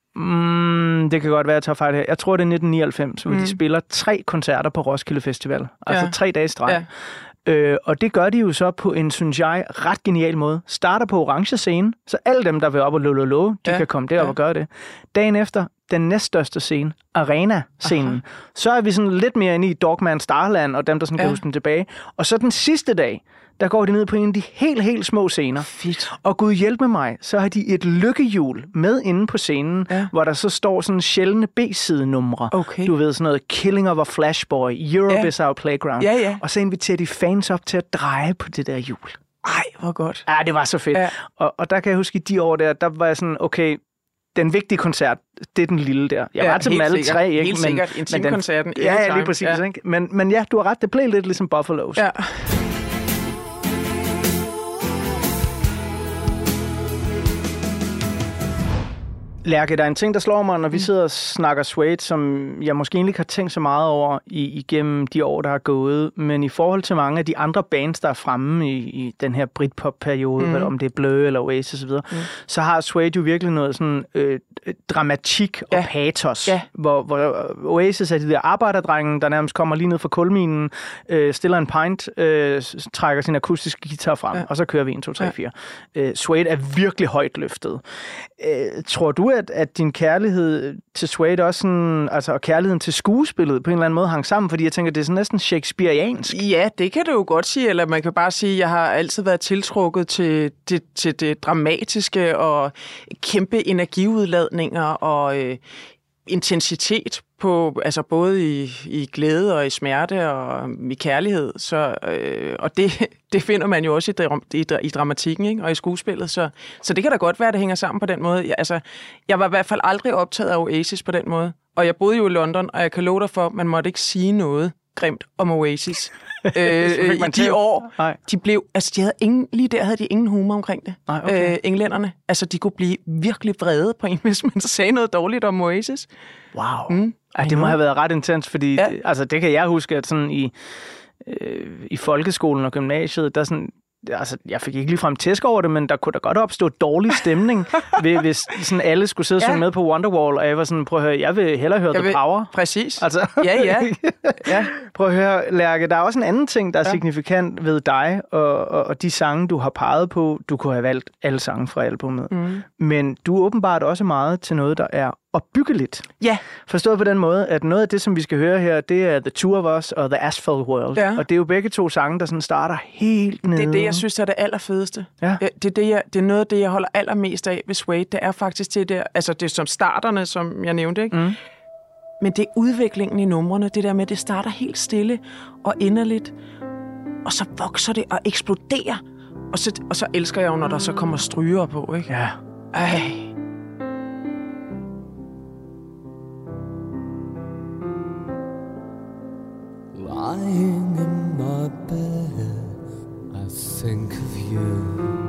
mm, det kan godt være, at jeg tager fejl her. Jeg tror, det er nitten nioghalvfems, hvor mm. de spiller tre koncerter på Roskilde Festival. Altså ja. tre dage streg. Ja. Øh, og det gør de jo så på en, synes jeg, ret genial måde. Starter på orange scene, så alle dem, der vil op og lololo, de ja. kan komme derop ja. og gøre det. Dagen efter, den næststørste scene, Arena-scenen. Aha. Så er vi sådan lidt mere inde i Dogman Starland, og dem, der sådan ja. kan huske dem tilbage. Og så den sidste dag, der går de ned på en af de helt, helt små scener. Fedt. Og Gud hjælpe mig, så har de et lykkehjul med inde på scenen, ja. hvor der så står sådan sjældne B-side-numre. Okay. Du ved, sådan noget Killing of a Flashboy, Europe ja. is our playground. Ja, ja. Og så inviterer de fans op til at dreje på det der hjul. Ej, hvor godt. Ja, det var så fedt. Ja. Og, og der kan jeg huske, i de år der, der var jeg sådan, okay, den vigtige koncert, det er den lille der. Jeg ja, var til dem alle sikkert. tre, ikke? Helt men, sikkert. Intimkoncerten. Ja, ja, lige præcis. Ja. Ikke? Men, men ja, du har ret, det blev lidt ligesom Buffalos. Ja. Lærke, der er en ting, der slår mig, når vi sidder og snakker Suede, som jeg måske egentlig ikke har tænkt så meget over i, igennem de år, der er gået. Men i forhold til mange af de andre bands, der er fremme i, i den her Britpop-periode, mm. om det er Blø eller Oasis osv., mm. så har Suede jo virkelig noget sådan øh, dramatik og ja. patos. Ja. Hvor, hvor Oasis er de der arbejderdrenge, der nærmest kommer lige ned fra kulminen, øh, stiller en pint, øh, trækker sin akustiske guitar frem, ja. og så kører vi en, to, tre, fire. Øh, Suede er virkelig højt løftet. Øh, tror du, at, at din kærlighed til Suede også sådan, altså, og kærligheden til skuespillet på en eller anden måde hang sammen? Fordi jeg tænker, det er sådan næsten shakespeariansk. Ja, det kan du jo godt sige, eller man kan bare sige, at jeg har altid været tiltrukket til det, til det dramatiske og kæmpe energiudladninger og øh, intensitet på, altså både i, i glæde og i smerte og i kærlighed. Så, øh, og det, det finder man jo også i, i, i dramatikken, ikke? Og i skuespillet. Så, så det kan da godt være, at det hænger sammen på den måde. Jeg, altså, jeg var i hvert fald aldrig optaget af Oasis på den måde. Og jeg boede jo i London, og jeg kan love dig for, at man måtte ikke sige noget grimt om Oasis. øh, I de år, Nej. de blev, altså de havde ingen, lige der havde de ingen humor omkring det. Nej, okay. øh, englænderne, altså de kunne blive virkelig vrede på en, hvis man sagde noget dårligt om Oasis. Wow. Mm. Ej, det må have været ret intens, fordi ja. det, altså det kan jeg huske, at sådan i, øh, i folkeskolen og gymnasiet, der sådan, altså, jeg fik ikke ligefrem tæsk over det, men der kunne da godt opstå dårlig stemning, ved, hvis sådan alle skulle sidde og synge ja. med på Wonderwall, og jeg var sådan, prøv at høre, jeg vil hellere høre jeg The vil, Power. Præcis. Altså, ja, ja. ja. Prøv at høre, Lærke, der er også en anden ting, der er ja. signifikant ved dig, og, og, og de sange, du har peget på. Du kunne have valgt alle sange fra albumet. Mm. Men du er åbenbart også meget til noget, der er opbyggeligt. Ja. Forstået på den måde, at noget af det, som vi skal høre her, det er The Two of Us og The Asphalt World. Ja. Og det er jo begge to sange, der sådan starter helt nede. Det er det, jeg synes er det allerfedeste. Ja. Det, er det, jeg, det er noget af det, jeg holder allermest af ved Suede. Det er faktisk det der, altså det er som starterne, som jeg nævnte, ikke? Mm. Men det er udviklingen i numrene, det der med, det starter helt stille og inderligt, og så vokser det og eksploderer. Og så, og så elsker jeg jo, når der så kommer stryger på, ikke? Ja. Ej. Lying in my bed, I think of you.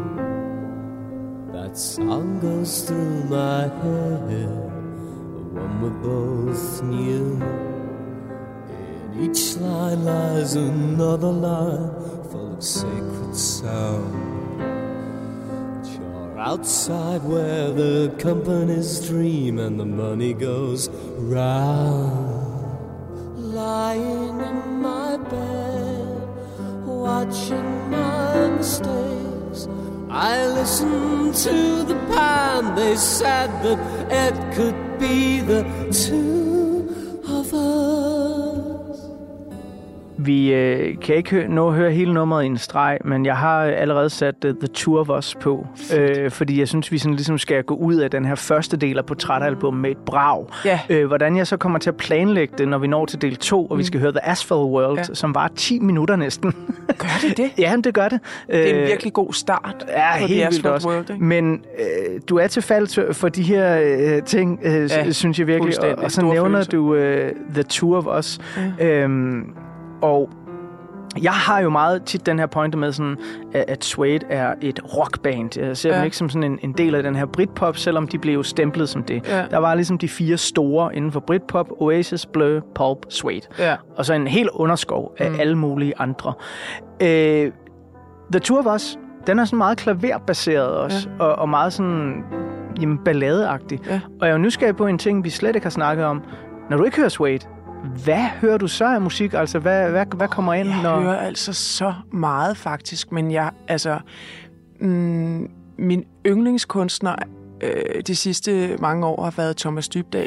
That song goes through my head, the one we both knew. Each line lies another line full of sacred sound. You're outside where the companies dream and the money goes round. Lying in my bed, watching my mistakes, I listen to the band. They said that it could be the two of us. Vi øh, kan ikke nå at høre hele nummeret i en streg, men jeg har allerede sat uh, The Two of Us på, øh, fordi jeg synes, vi sådan ligesom skal gå ud af den her første del af portrætalbummet med et brag. Ja. Øh, hvordan jeg så kommer til at planlægge det, når vi når til del to, og vi skal høre The Asphalt World, ja. Som var ti minutter næsten. Gør det det? Ja, det gør det. Det er en virkelig god start. Ja, på helt vildt også. World, men øh, du er til fald for de her øh, ting, øh, ja, synes jeg virkelig. Og, og så nævner følelse. du øh, The Two of Us. Ja. Øhm, Og jeg har jo meget tit den her pointe med, sådan, at Suede er et rockband. Jeg ser ja. dem ikke som sådan en, en del af den her Britpop, selvom de blev stemplet som det. Ja. Der var ligesom de fire store inden for Britpop: Oasis, Blur, Pulp, Suede. Ja. Og så en helt underskov af mm. alle mulige andre. Øh, The Two of Us, den er sådan meget klaverbaseret også, ja. og, og meget sådan jamen, balladeagtig. Ja. Og jeg er jo nysgerrig på en ting, vi slet ikke har snakket om. Når du ikke hører Suede, hvad hører du så af musik? Altså, hvad, hvad, hvad kommer ind? Jeg når... hører altså så meget, faktisk. Men jeg, altså... Mm, min yndlingskunstner øh, de sidste mange år har været Thomas Dybdahl.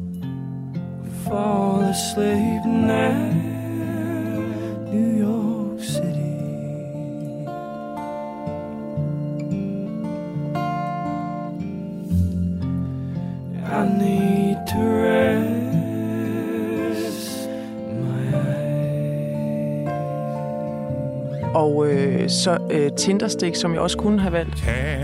Fall asleep now, New York City. I need to rest. Og øh, så øh, Tinderstick, som jeg også kunne have valgt.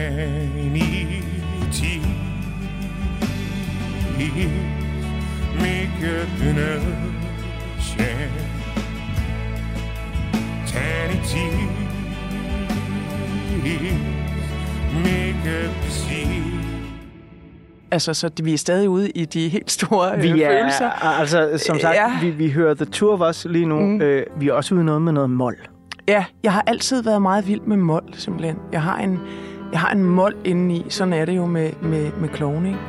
Altså, så vi er stadig ude i de helt store øh, vi er, følelser. Altså, som sagt, ja. vi, vi hører The Two of Us lige nu. Mm. Øh, vi er også ude i noget med noget mol. Ja, jeg har altid været meget vild med mol, simpelthen. Jeg har en, jeg har en mol indeni. Sådan er det jo med, med, med klovne, ikke?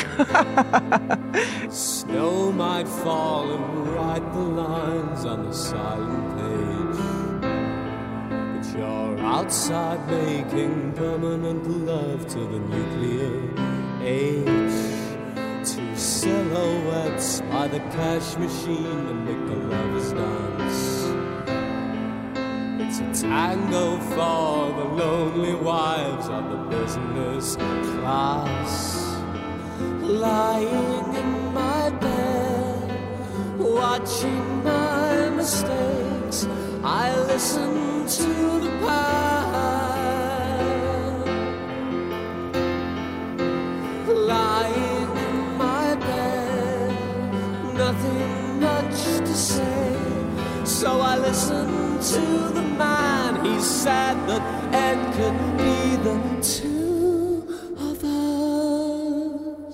Snow might fall and write the lines on the silent page, but you're outside making permanent love to the nuclear age. Two silhouettes by the cash machine to make the lovers dance. It's a tango for the lonely wives of the business class. Lying in my bed, watching my mistakes, I listen to the past. Lying in my bed, nothing much to say, so I listen to the man. He said that it could be the two of us.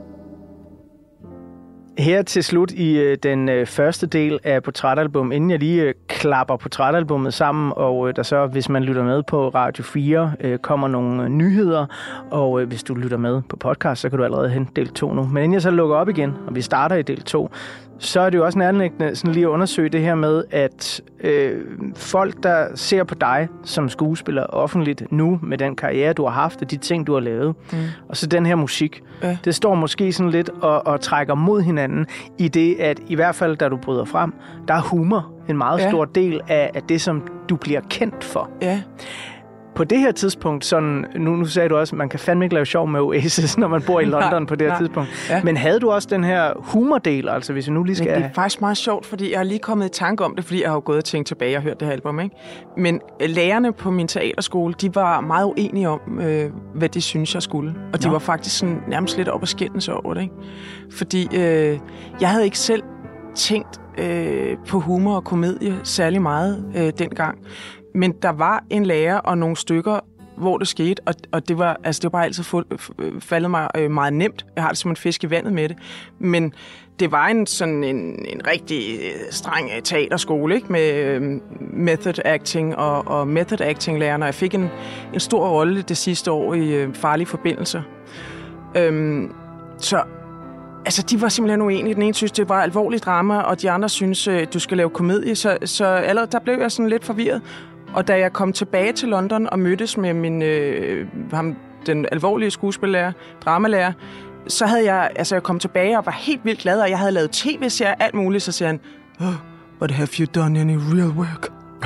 Her til slut i øh, den øh, første del af portrætalbum, inden jeg lige øh, klapper portrætalbummet sammen, og øh, der så, hvis man lytter med på Radio fire, øh, kommer nogle øh, nyheder, og øh, hvis du lytter med på podcast, så kan du allerede hente del to nu. Men inden jeg så lukker op igen, og vi starter i del to, så er det jo også nærliggende sådan lige at undersøge det her med, at øh, folk, der ser på dig som skuespiller offentligt nu, med den karriere, du har haft, og de ting, du har lavet, mm. og så den her musik, ja. Det står måske sådan lidt og, og trækker mod hinanden, i det, at i hvert fald, da du bryder frem, der er humor en meget ja. Stor del af, af det, som du bliver kendt for. Ja. På det her tidspunkt, sådan, nu, nu sagde du også, at man kan fandme ikke lave sjov med Oasis, når man bor i London nej, på det her nej. Tidspunkt. Ja. Men havde du også den her humordel, altså hvis vi nu lige skal... Men det er faktisk meget sjovt, fordi jeg har lige kommet i tanke om det, fordi jeg har jo gået og tænkt tilbage og hørt det her album, ikke? Men lærerne på min teaterskole, de var meget uenige om, øh, hvad de synes jeg skulle. Og de Nå. Var faktisk sådan, nærmest lidt op at skændes over det, ikke? Fordi øh, jeg havde ikke selv tænkt øh, på humor og komedie særlig meget øh, dengang. Men der var en lærer og nogle stykker, hvor det skete, og, og det var altså det var bare altid fu- faldet mig øh, meget nemt. Jeg har det som en fisk i vandet med det. Men det var en sådan en, en rigtig streng teaterskole, ikke? Med øh, method acting og, og method acting lærerne. Jeg fik en, en stor rolle det sidste år i øh, Farlige Forbindelser. Øhm, så altså, de var simpelthen uenige. Den ene synes, det var alvorligt drama, og de andre synes, øh, du skal lave komedie. Så, så allerede der blev jeg sådan lidt forvirret. Og da jeg kom tilbage til London og mødtes med min, øh, ham, den alvorlige skuespillærer, dramalærer, så havde jeg, altså jeg kom tilbage og var helt vildt glad, og jeg havde lavet tv-serier, alt muligt, så siger han, oh, but have you done any real work?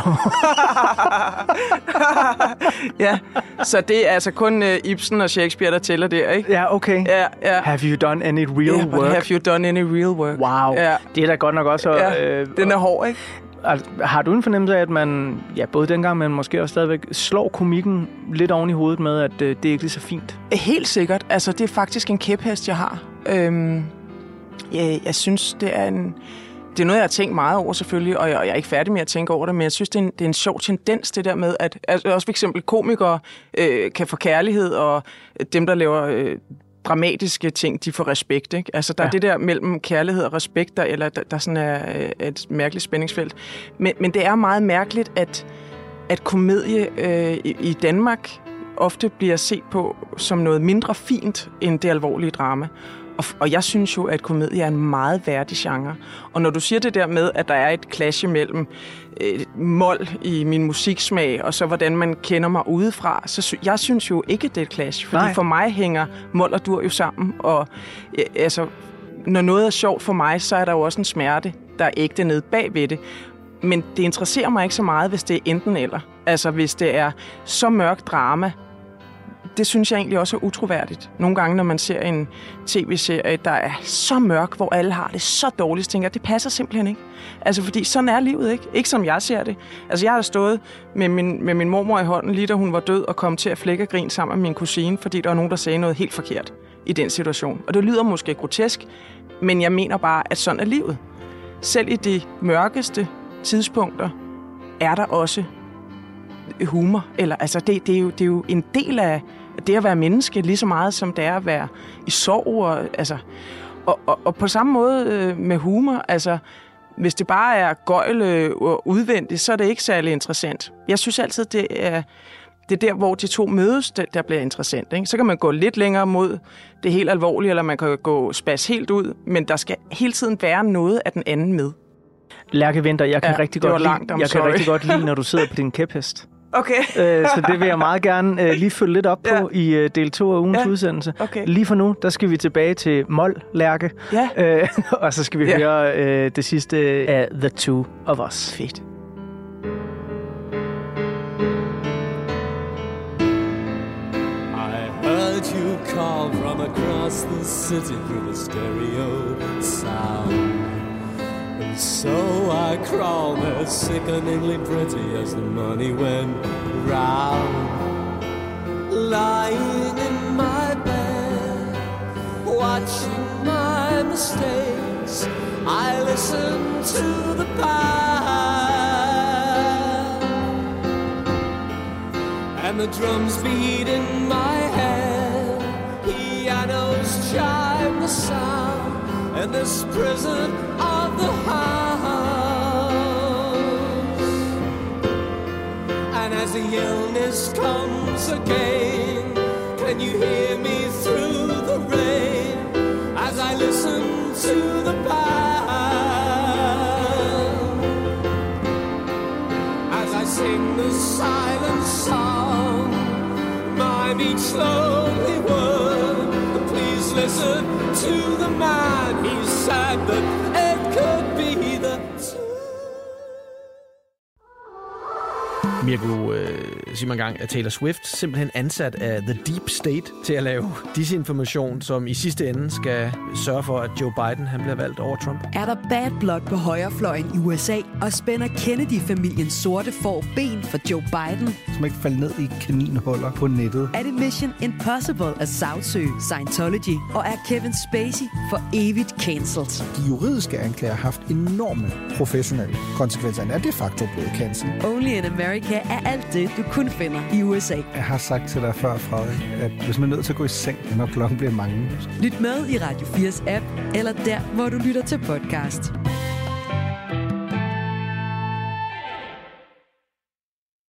Ja, så det er altså kun uh, Ibsen og Shakespeare, der tæller der, ikke? Ja, okay. Ja, ja. Have you done any real yeah, work? Have you done any real work? Wow, ja. Det er da godt nok også... Ja, øh, den er hård, ikke? Har du en fornemmelse af, at man, ja, både dengang, men måske også stadigvæk, slår komikken lidt oven i hovedet med, at øh, det er ikke lige så fint? Helt sikkert. Altså, det er faktisk en kæphest, jeg har. Øhm, jeg, jeg synes, det er en... Det er noget, jeg har tænkt meget over selvfølgelig, og jeg, jeg er ikke færdig med at tænke over det, men jeg synes, det er en, det er en sjov tendens, det der med, at altså, også for eksempel komikere øh, kan få kærlighed, og dem, der laver øh, dramatiske ting, de får respekt, ikke? Altså, der ja. er det der mellem kærlighed og respekt, der, eller der, der sådan er øh, et mærkeligt spændingsfelt. Men, men det er meget mærkeligt, at, at komedie øh, i, i Danmark ofte bliver set på som noget mindre fint end det alvorlige drama. Og, og jeg synes jo, at komedie er en meget værdig genre. Og når du siger det der med, at der er et clash mellem øh, mål i min musiksmag, og så hvordan man kender mig udefra, så sy- jeg synes jo ikke, det er et clash. Fordi Nej. for mig hænger mål og dur jo sammen. Og øh, altså, når noget er sjovt for mig, så er der jo også en smerte, der er ægte nede bagved det. Men det interesserer mig ikke så meget, hvis det er enten eller. Altså, hvis det er så mørkt drama, det synes jeg egentlig også er utroværdigt. Nogle gange, når man ser en tv-serie, der er så mørk, hvor alle har det så dårligt, så tænker jeg, det passer simpelthen ikke. Altså, fordi sådan er livet, ikke? Ikke som jeg ser det. Altså, jeg har stået med min, med min mormor i hånden, lige da hun var død, og kom til at flække og grine sammen med min kusine, fordi der var nogen, der sagde noget helt forkert i den situation. Og det lyder måske grotesk, men jeg mener bare, at sådan er livet. Selv i de mørkeste tidspunkter er der også humor. Eller, altså, det, det, er jo, det er jo en del af det at være menneske, lige så meget som det er at være i sorg. Og, altså, og, og, og på samme måde øh, med humor, altså, hvis det bare er gøjl og udvendigt, så er det ikke særlig interessant. Jeg synes altid, det er, det er der, hvor de to mødes, der, der bliver interessant. Ikke? Så kan man gå lidt længere mod det helt alvorlige, eller man kan gå spas helt ud, men der skal hele tiden være noget af den anden med. Lærke Winther, jeg kan, ja, rigtig, godt langt, lide, jeg kan rigtig godt lide, når du sidder på din kæphest. Okay. øh, så det vil jeg meget gerne øh, lige følge lidt op på ja. i øh, del to af ugens ja. udsendelse. Okay. Lige for nu, der skal vi tilbage til Mol, Lærke. Ja. Øh, og så skal vi ja. høre øh, det sidste af The Two of Us. Fedt. I heard you call from across the city through the stereo sound. So I crawled there sickeningly pretty as the money went round. Lying in my bed, watching my mistakes, I listened to the band and the drums beat in my head, pianos chime the sound, and this prison of the house. And as the illness comes again, can you hear me through the rain as I listen to the band, as I sing the silent song, mime each lonely word. Please listen to the man, he said that it could be the two. Mirko, øh, siger man gang, at Taylor Swift simpelthen ansat af The Deep State til at lave disinformation, som i sidste ende skal sørge for, at Joe Biden han bliver valgt over Trump. Er der bad blood på højrefløjen i U S A, og spænder Kennedy-familiens sorte får ben for Joe Biden? Som ikke falder ned i kaninhuller på nettet. Er det Mission Impossible at sagsøge Scientology? Og er Kevin Spacey for evigt cancelled? De juridiske anklager har haft enorme professionelle konsekvenser. Han er de facto blevet cancelled. Only in America America er alt det, du kun finder i U S A. Jeg har sagt til dig før, Frederik, at hvis man er nødt til at gå i seng, når klokken bliver mange. Lyt med i Radio fires app, eller der, hvor du lytter til podcast.